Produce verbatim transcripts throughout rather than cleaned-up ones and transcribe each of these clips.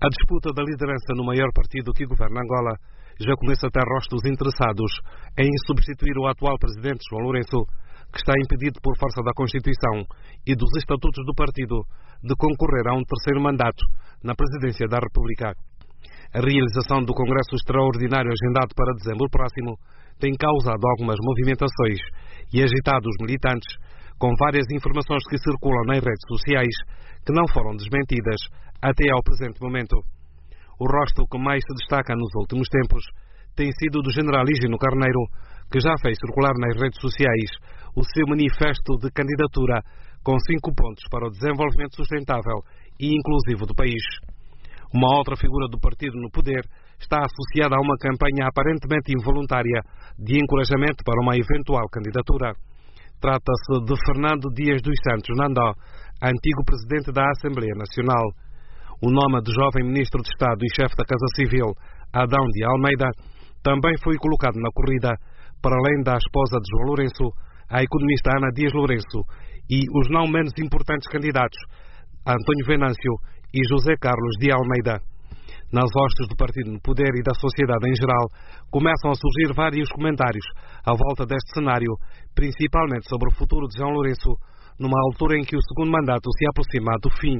A disputa da liderança no maior partido que governa Angola já começa a ter rostos interessados em substituir o atual presidente João Lourenço, que está impedido por força da Constituição e dos estatutos do partido de concorrer a um terceiro mandato na presidência da República. A realização do Congresso Extraordinário agendado para dezembro próximo tem causado algumas movimentações e agitado os militantes, com várias informações que circulam nas redes sociais que não foram desmentidas até ao presente momento. O rosto que mais se destaca nos últimos tempos tem sido o do general Higino Carneiro, que já fez circular nas redes sociais o seu manifesto de candidatura com cinco pontos para o desenvolvimento sustentável e inclusivo do país. Uma outra figura do partido no poder está associada a uma campanha aparentemente involuntária de encorajamento para uma eventual candidatura. Trata-se de Fernando Dias dos Santos Nandó, antigo presidente da Assembleia Nacional. O nome do jovem ministro de Estado e chefe da Casa Civil, Adão de Almeida, também foi colocado na corrida, para além da esposa de João Lourenço, a economista Ana Dias Lourenço, e os não menos importantes candidatos, António Venâncio e José Carlos de Almeida. Nas hostes do partido no poder e da sociedade em geral, começam a surgir vários comentários à volta deste cenário, principalmente sobre o futuro de João Lourenço, numa altura em que o segundo mandato se aproxima do fim.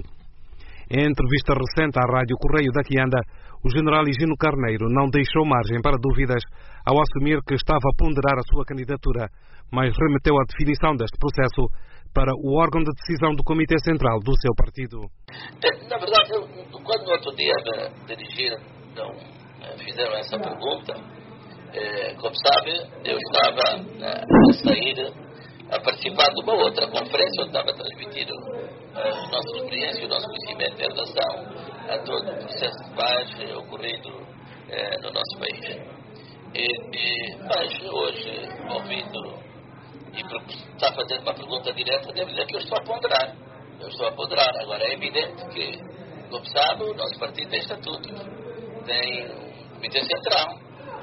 Em entrevista recente à Rádio Correio da Quianda, o general Higino Carneiro não deixou margem para dúvidas ao assumir que estava a ponderar a sua candidatura, mas remeteu a definição deste processo para o órgão de decisão do Comitê Central do seu partido. Na verdade, eu, quando no outro dia me dirigiram, então, fizeram essa pergunta, eh, como sabe, eu estava eh, a sair, a participar de uma outra conferência onde estava transmitindo a nossa experiência e o nosso conhecimento em relação a todo o processo de paz ocorrido eh, no nosso país. E, e, mas hoje, ouvindo e por estar fazendo uma pergunta direta, devo dizer que eu estou a ponderar. Eu estou a ponderar. Agora, é evidente que, como sabe, o nosso partido tem estatutos, tem um Comitê Central.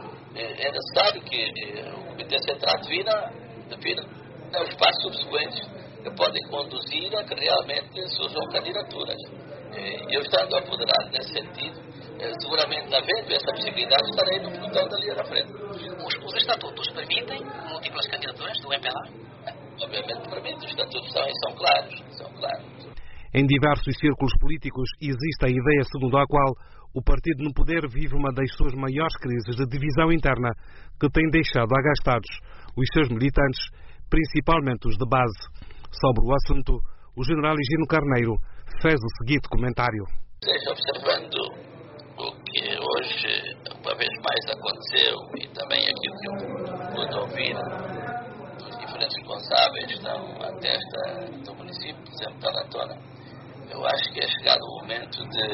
É necessário que o Comitê Central defina, defina os passos subsequentes que podem conduzir a que realmente surjam candidaturas. Eu estando a ponderar nesse sentido, seguramente, havendo essa possibilidade, estarei no pelotão dali à frente. Os, os estatutos permitem múltiplas candidaturas do M P L A? Obviamente permitem, os estatutos são, são claros, são claros. Em diversos círculos políticos existe a ideia segundo a qual o partido no poder vive uma das suas maiores crises de divisão interna que tem deixado agastados os seus militantes, principalmente os de base. Sobre o assunto, o general Higino Carneiro fez o seguinte comentário. Seja observando o que hoje, uma vez mais, aconteceu e também aquilo que eu pude ouvir dos diferentes responsáveis que estão à testa do município, por exemplo, da Latona, eu acho que é chegado o momento de,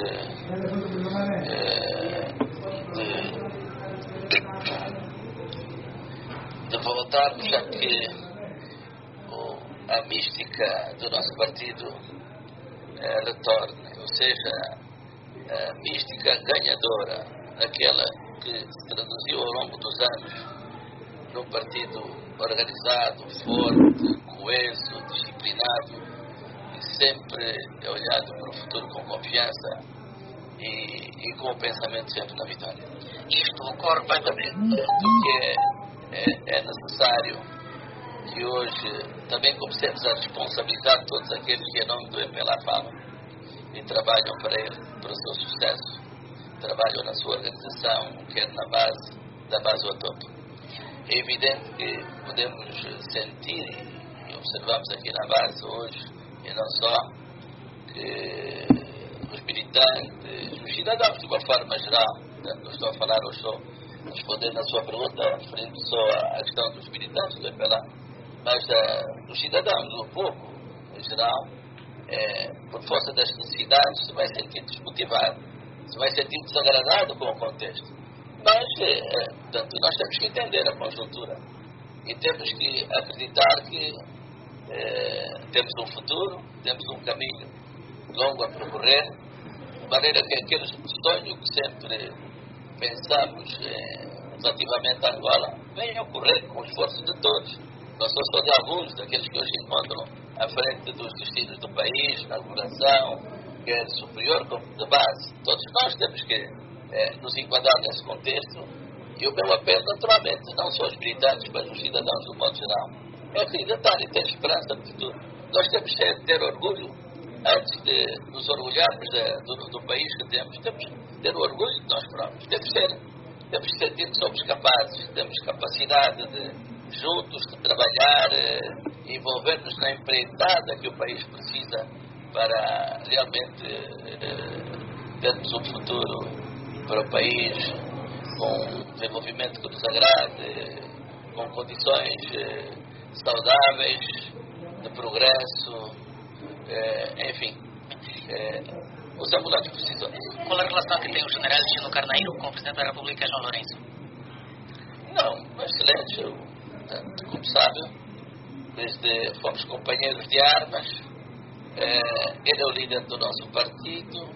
de, de voltarmos a que a mística do nosso partido eh, retorne, ou seja, a mística ganhadora, aquela que se traduziu ao longo dos anos num partido organizado, forte, coeso, disciplinado e sempre olhado para o futuro com confiança e, e com o pensamento sempre na vitória. Isto ocorre perfeitamente, porque é, é, é necessário que hoje também comecemos a responsabilizar todos aqueles que em nome do M P L A falam e trabalham para ele, para o seu sucesso, trabalham na sua organização, quer na base, da base ao topo. É evidente que podemos sentir e observamos aqui na base hoje, e não só, que os militantes, os cidadãos de uma forma geral, não estou a falar, eu estou a responder na sua pergunta, referindo só à questão dos militantes do M P L A, mas uh, os cidadãos, o povo em geral, é, por força das necessidades, se vai sentir desmotivado, se vai sentir desagradado com o contexto. Mas, é, portanto, nós temos que entender a conjuntura e temos que acreditar que é, temos um futuro, temos um caminho longo a percorrer, de maneira que aqueles sonhos que sempre pensamos é, relativamente a Angola venham a ocorrer com o esforço de todos. Não são só de alguns daqueles que hoje encontram à frente dos destinos do país, na governação, quer superior como de base. Todos nós temos que é, nos enquadrar nesse contexto. E o meu apelo, naturalmente, não só os militantes, mas os cidadãos do modo geral, é acreditar e ter esperança no futuro. Nós temos que ter orgulho, antes de nos orgulharmos de, do, do país que temos, temos que ter orgulho de nós próprios. Temos que, ser, temos que sentir que somos capazes, temos capacidade de, juntos, de trabalhar, eh, envolver-nos na empreitada que o país precisa para realmente eh, termos um futuro para o país com um desenvolvimento que nos agrade, com condições eh, saudáveis de progresso, eh, enfim, eh, os ambulados precisam. Qual a relação que tem o general Gino Carneiro com o Presidente da República, João Lourenço? Não, excelente. Eu, tanto como sabe, desde fomos companheiros de armas, eh, ele é o líder do nosso partido,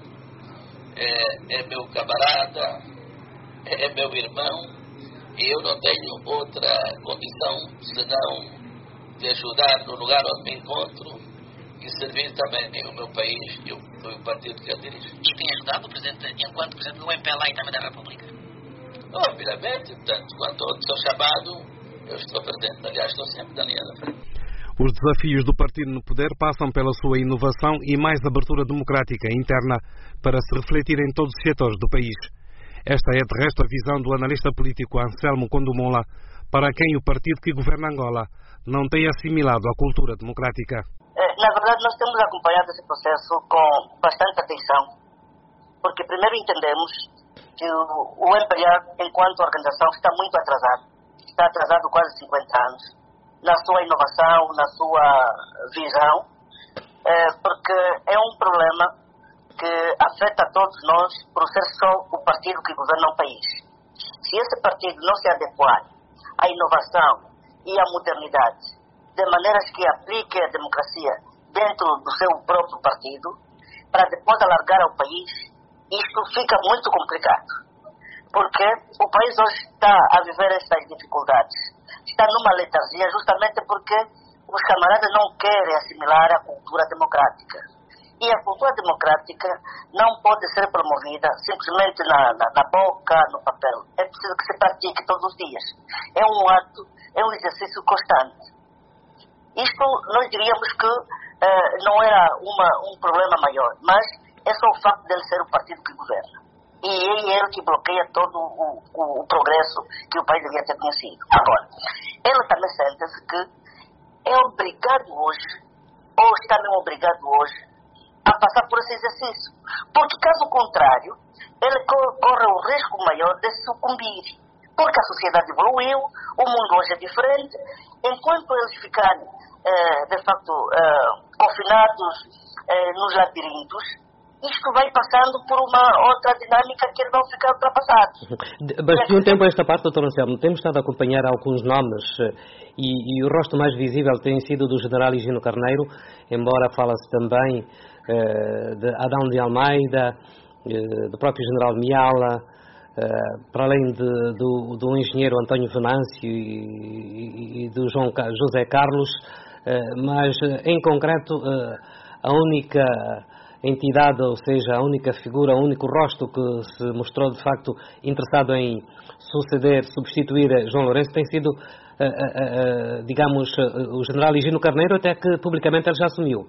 é, é meu camarada, é meu irmão, e eu não tenho outra condição senão de ajudar no lugar onde me encontro e servir também o meu país e o, o partido que eu dirijo. E tem ajudado o Presidente enquanto Presidente do M P L A e também da República? Obviamente, tanto quanto sou chamado, eu estou presente. Aliás, estou sempre na linha da frente. Os desafios do partido no poder passam pela sua inovação e mais abertura democrática interna para se refletir em todos os setores do país. Esta é, de resto, a visão do analista político Anselmo Condomola, para quem o partido que governa Angola não tem assimilado a cultura democrática. Na verdade, nós temos acompanhado esse processo com bastante atenção, porque primeiro entendemos que o M P L A, enquanto organização, está muito atrasado. Está atrasado quase cinquenta anos, na sua inovação, na sua visão, porque é um problema que afeta a todos nós por ser só o partido que governa o país. Se esse partido não se adequar à inovação e à modernidade, de maneiras que aplique a democracia dentro do seu próprio partido, para depois alargar ao país, isto fica muito complicado. Porque o país hoje está a viver estas dificuldades. Está numa letargia justamente porque os camaradas não querem assimilar a cultura democrática. E a cultura democrática não pode ser promovida simplesmente na, na, na boca, no papel. É preciso que se pratique todos os dias. É um ato, é um exercício constante. Isto nós diríamos que eh, não era uma, um problema maior, mas é só o facto de ele ser o partido que governa. E é ele que bloqueia todo o, o, o progresso que o país devia ter conhecido. Agora, ele também sente-se que é obrigado hoje, ou está mesmo obrigado hoje, a passar por esse exercício. Porque, caso contrário, ele corre o risco maior de sucumbir. Porque a sociedade evoluiu, o mundo hoje é diferente. Enquanto eles ficarem, eh, de facto, eh, confinados eh, nos labirintos, isto vai passando por uma outra dinâmica que eles vão ficar ultrapassados. Mas de um tempo a esta parte, doutor Anselmo, temos estado a acompanhar alguns nomes e, e o rosto mais visível tem sido do general Gino Carneiro, embora fala-se também eh, de Adão de Almeida, eh, do próprio general Miala, eh, para além de, do, do engenheiro António Venâncio e, e, e do João José Carlos, eh, mas em concreto eh, a única entidade, ou seja, a única figura, o único rosto que se mostrou de facto interessado em suceder, substituir João Lourenço tem sido, uh, uh, uh, digamos, uh, o general Gino Carneiro, até que publicamente ele já assumiu.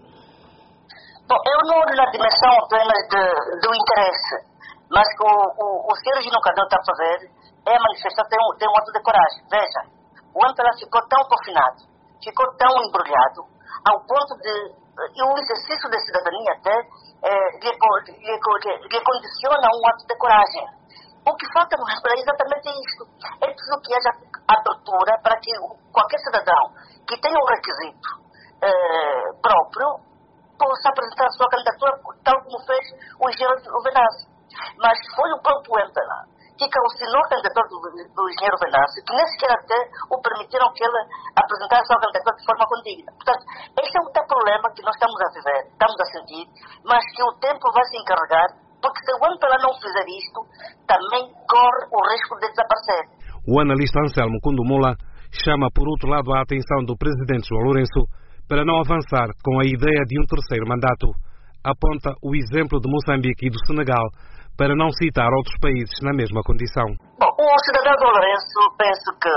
Bom, eu não olho na dimensão apenas de, do interesse, mas que o, o, o senhor Gino Carneiro está a fazer é manifestar, tem um, tem um ato de coragem. Veja, o M P L A ficou tão confinado, ficou tão embrulhado, ao ponto de e o exercício da cidadania até eh, lhe, lhe, lhe, lhe condiciona um ato de coragem. O que falta no Brasil é exatamente isso. É preciso que haja abertura para que qualquer cidadão que tenha um requisito eh, próprio possa apresentar a sua candidatura, tal como fez o engenheiro Venâncio. Mas foi o próprio M P L A que calcinou a candidatura do, do engenheiro Venâncio, que nem sequer até o permitiram que ele apresentasse a sua candidatura de forma condigna. Portanto, esse é um problema que nós estamos a viver, estamos a sentir, mas que o tempo vai se encarregar, porque se o M P L A não fizer isto, também corre o risco de desaparecer. O analista Anselmo Condomola chama, por outro lado, a atenção do presidente João Lourenço para não avançar com a ideia de um terceiro mandato. aponta o exemplo de Moçambique e do Senegal, para não citar outros países na mesma condição. Bom, o cidadão do Lourenço, penso que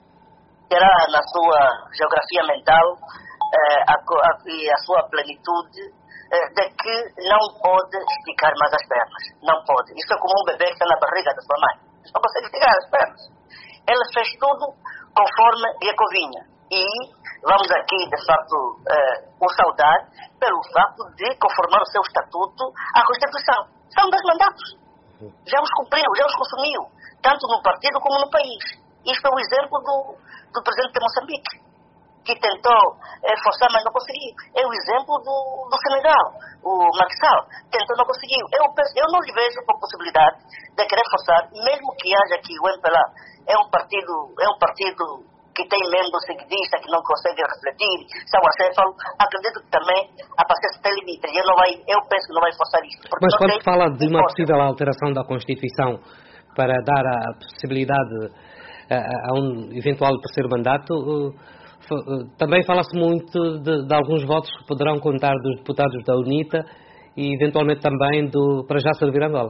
terá na sua geografia mental eh, a, a, e a sua plenitude eh, de que não pode esticar mais as pernas. Não pode. Isso é como um bebê que está na barriga da sua mãe. Não consegue esticar as pernas. Ele fez tudo conforme lhe convinha. E vamos aqui, de facto, eh, o saudar pelo facto de conformar o seu estatuto à Constituição. São dois mandatos. Já os cumpriu, já os consumiu, tanto no partido como no país. Isto é o exemplo do, do presidente de Moçambique, que tentou eh, forçar, mas não conseguiu. É o exemplo do, do Senegal, o Macky Sall, tentou, não conseguiu. Eu, penso, eu não lhe vejo com possibilidade de querer forçar, mesmo que haja aqui o M P L A, é um partido, é um partido que tem membros seguidistas que não conseguem refletir, são acéfalos. Acredito que também a paciência tem limite. Eu, não vai, eu penso que não vai forçar isto. Mas quando se fala de uma possível alteração da Constituição para dar a possibilidade a, a um eventual terceiro mandato, uh, uh, também fala-se muito de, de alguns votos que poderão contar dos deputados da UNITA e eventualmente também do para já servir Angola.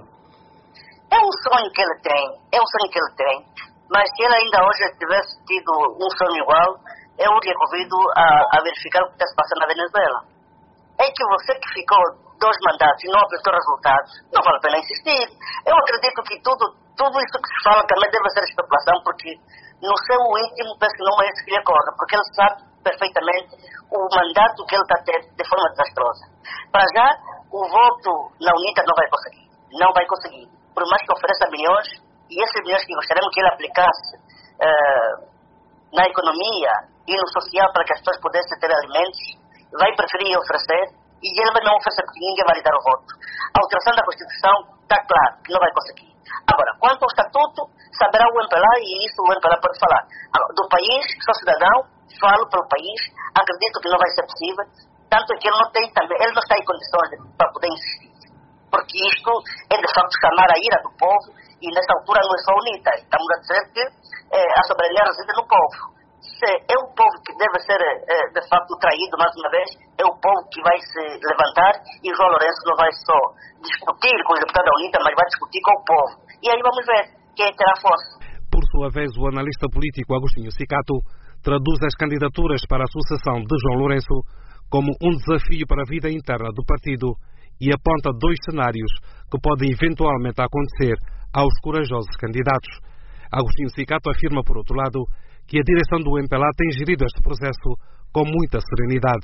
É um sonho que ele tem, é um sonho que ele tem. Mas se ele ainda hoje tivesse tido um sonho igual, eu lhe convido a, a verificar o que está se passando na Venezuela. É que você que ficou dois mandatos e não apresentou resultados, não vale a pena insistir. Eu acredito que tudo, tudo isso que se fala também deve ser especulação, porque no seu íntimo penso que não é isso que lhe ocorre, porque ele sabe perfeitamente o mandato que ele está tendo de forma desastrosa. Para já, o voto na UNITA não vai conseguir. Não vai conseguir. Por mais que ofereça milhões, e esses milhões que gostaríamos que ele aplicasse uh, na economia e no social para que as pessoas pudessem ter alimentos, vai preferir oferecer e ele vai não oferecer porque ninguém vai lhe dar o voto. A alteração da Constituição está claro que não vai conseguir. Agora, quanto ao estatuto, saberá o M P L A e isso o M P L A pode falar. Agora, do país, sou cidadão, falo pelo país, acredito que não vai ser possível, tanto que ele não tem também, ele não está em condições de, para poder insistir. Porque isto é de facto chamar a ira do povo. E nesta altura não é só UNITA, estamos a dizer que eh, a soberania reside no povo. Se é um povo que deve ser eh, de facto traído mais uma vez, é o povo que vai se levantar e João Lourenço não vai só discutir com os deputados da UNITA, mas vai discutir com o povo. E aí vamos ver quem terá força. Por sua vez, o analista político Agostinho Cicato traduz as candidaturas para a sucessão de João Lourenço como um desafio para a vida interna do partido e aponta dois cenários que podem eventualmente acontecer aos corajosos candidatos. Agostinho Cicato afirma, por outro lado, que a direção do M P L A tem gerido este processo com muita serenidade.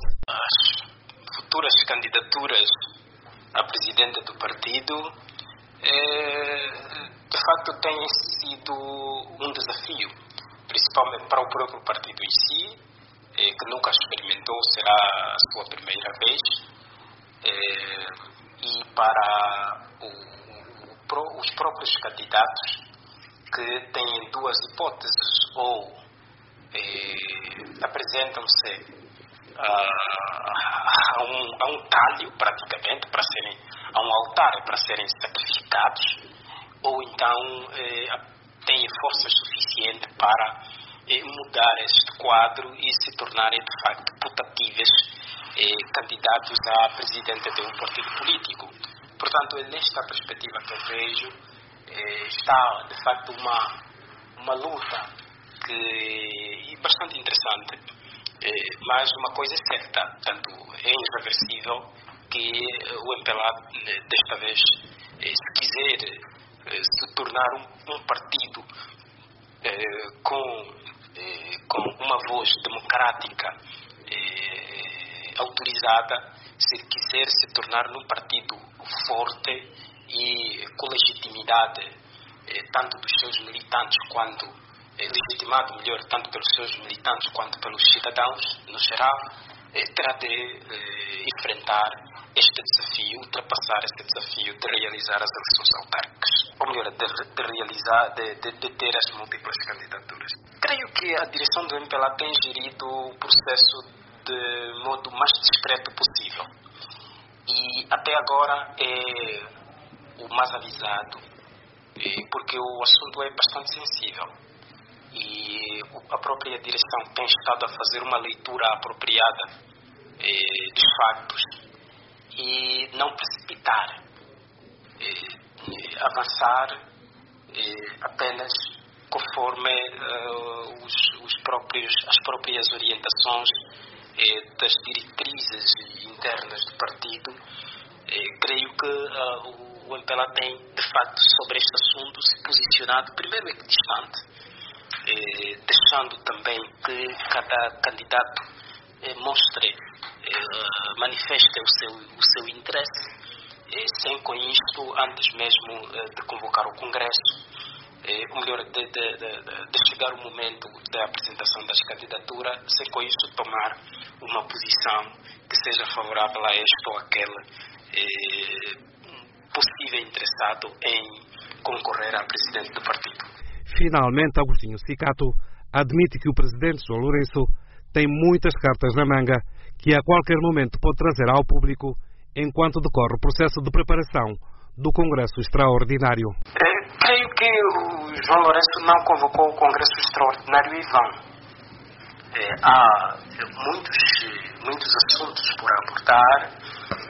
As futuras candidaturas a presidente do partido, eh, de facto, têm sido um desafio, principalmente para o próprio partido em si, eh, que nunca experimentou, será a sua primeira vez, eh, e para o os próprios candidatos que têm duas hipóteses, ou eh, apresentam-se a, a, um, a um talho praticamente para serem, a um altar para serem sacrificados, ou então eh, têm força suficiente para eh, mudar este quadro e se tornarem de facto putativos eh, candidatos a presidente de um partido político. Portanto, é nesta perspectiva que eu vejo, eh, está de facto uma, uma luta que é bastante interessante, eh, mas uma coisa é certa, tanto é irreversível que o M P L A desta vez, eh, se quiser eh, se tornar um, um partido eh, com, eh, com uma voz democrática eh, autorizada, se quiser se tornar num partido forte e com legitimidade eh, tanto dos seus militantes quanto eh, legitimado melhor tanto pelos seus militantes quanto pelos cidadãos no geral, eh, terá de eh, enfrentar este desafio, ultrapassar este desafio de realizar as eleições autárquicas, ou melhor, de, de realizar, de, de, de ter as múltiplas candidaturas. Creio que a direção do M P L A tem gerido o processo de modo mais discreto possível. E até agora é o mais avisado, porque o assunto é bastante sensível. E a própria direção tem estado a fazer uma leitura apropriada dos factos e não precipitar, eh, avançar eh, apenas conforme eh, os, os próprios, as próprias orientações eh, das diretrizes internas do partido. Eh, creio que uh, o M P L A tem, de facto, sobre este assunto se posicionado, primeiro equidistante, eh, deixando também que cada candidato eh, mostre, eh, manifeste o seu, o seu interesse, eh, sem com isto, antes mesmo eh, de convocar o Congresso, eh, ou melhor, de, de, de, de chegar o momento da apresentação das candidaturas, sem com isto tomar uma posição que seja favorável a este ou aquele Eh, possível interessado em concorrer a presidente do partido. Finalmente, Agostinho Cicato admite que o presidente João Lourenço tem muitas cartas na manga que a qualquer momento pode trazer ao público enquanto decorre o processo de preparação do Congresso Extraordinário. Eh, creio que o João Lourenço não convocou o Congresso Extraordinário em vão. Eh, há muitos, muitos assuntos por abordar.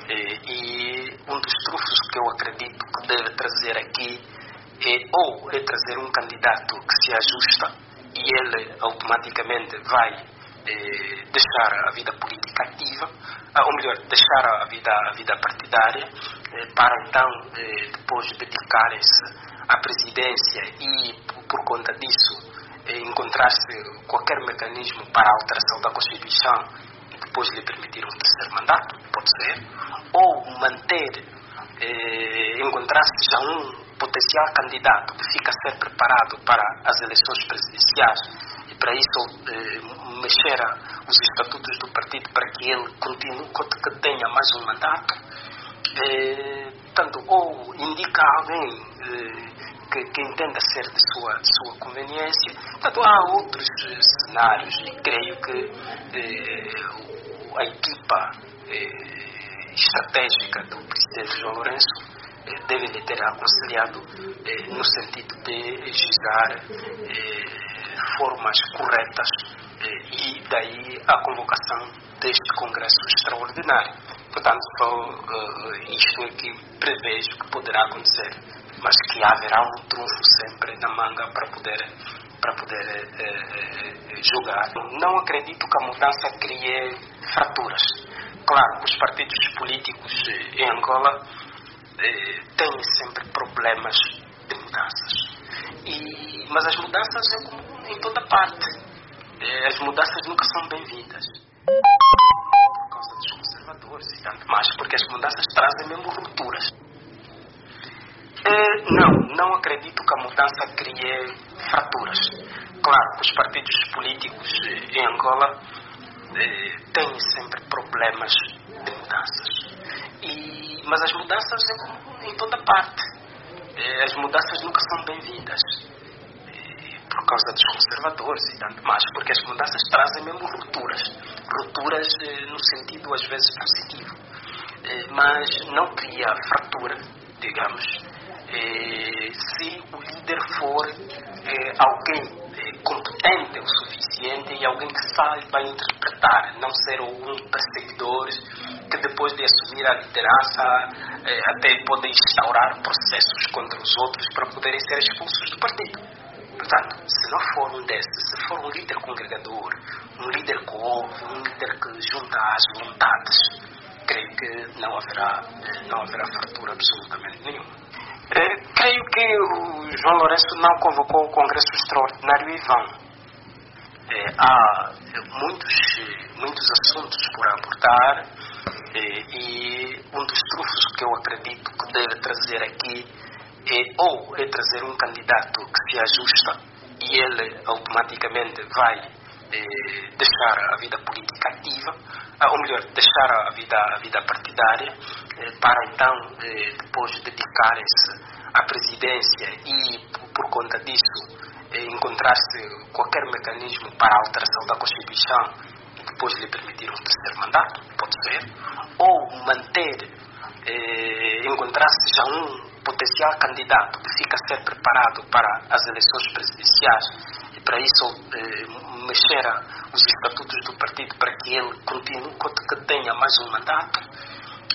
E um dos trunfos que eu acredito que deve trazer aqui é ou é trazer um candidato que se ajusta e ele automaticamente vai eh, deixar a vida política ativa, ou melhor, deixar a vida, a vida partidária, eh, para então eh, depois dedicar-se à presidência e por, por conta disso eh, encontrar-se qualquer mecanismo para a alteração da Constituição e depois lhe permitir um terceiro mandato, pode ser, ou manter, eh, encontrar-se já um potencial candidato que fica a ser preparado para as eleições presidenciais e para isso eh, mexer os estatutos do partido para que ele continue, que tenha mais um mandato, eh, tanto ou indica alguém eh, que, que entenda ser de sua, de sua conveniência. Portanto, há outros eh, cenários e creio que eh, a equipa eh, estratégica do presidente João Lourenço eh, deve lhe ter aconselhado eh, no sentido de legislar eh, formas corretas eh, e daí a convocação deste Congresso Extraordinário. Portanto, só uh, isto é que prevejo que poderá acontecer, mas que haverá um trunfo sempre na manga para poder, para poder uh, jogar. Não acredito que a mudança crie fraturas. Claro, os partidos políticos em Angola eh, têm sempre problemas de mudanças. E, mas as mudanças é como em toda parte. Eh, as mudanças nunca são bem-vindas. Por causa dos conservadores e tanto mais, porque as mudanças trazem mesmo rupturas. Eh, não, não acredito que a mudança crie fraturas. Claro, os partidos políticos em Angola Eh, tem sempre problemas de mudanças. E, mas as mudanças é como em toda parte. Eh, as mudanças nunca são bem-vindas. Eh, por causa dos conservadores e tanto mais, porque as mudanças trazem mesmo rupturas. Rupturas eh, no sentido às vezes positivo. Eh, mas não cria fratura, digamos, eh, se o líder for eh, alguém competente o suficiente e alguém que saiba interpretar, não ser um perseguidor que depois de assumir a liderança eh, até pode instaurar processos contra os outros para poderem ser expulsos do partido. Portanto, se não for um desses, se for um líder congregador, um líder que ouve, um líder que junta as vontades, creio que não haverá, não haverá fratura absolutamente nenhuma. Eh, creio que o João Lourenço não convocou o Congresso Extraordinário em vão. Eh, há muitos, muitos assuntos por abordar eh, e um dos trunfos que eu acredito que deve trazer aqui é ou é trazer um candidato que se ajusta e ele automaticamente vai eh, deixar a vida política ativa, ou melhor, deixar a vida, a vida partidária, eh, para então eh, depois dedicar-se à presidência e, por, por conta disso, eh, encontrar-se qualquer mecanismo para a alteração da Constituição e depois lhe permitir um terceiro mandato, pode ser, ou manter, eh, encontrar-se já um potencial candidato que fica a ser preparado para as eleições presidenciais e para isso eh, mexer os estatutos do partido para que ele continue, que tenha mais um mandato,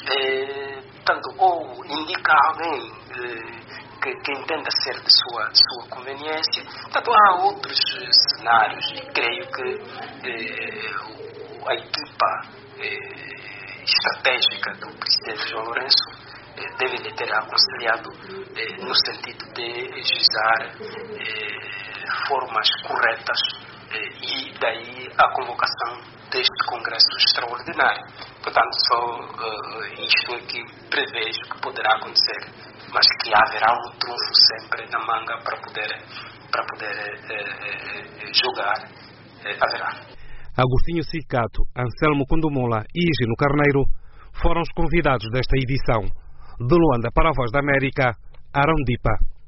eh, tanto ou indica alguém eh, que, que entenda ser de sua, sua conveniência. Portanto, há outros eh, cenários e creio que eh, a equipa eh, estratégica do presidente João Lourenço eh, deve lhe ter aconselhado eh, no sentido de ajuizar eh, formas corretas eh, e daí a convocação deste Congresso Extraordinário. Portanto, só uh, isto é que prevejo que poderá acontecer, mas que haverá um trunfo sempre na manga para poder, para poder uh, uh, jogar, uh, haverá. Agostinho Cicato, Anselmo Condomola e Higino Carneiro foram os convidados desta edição. De Luanda para a Voz da América, Arão Dipa.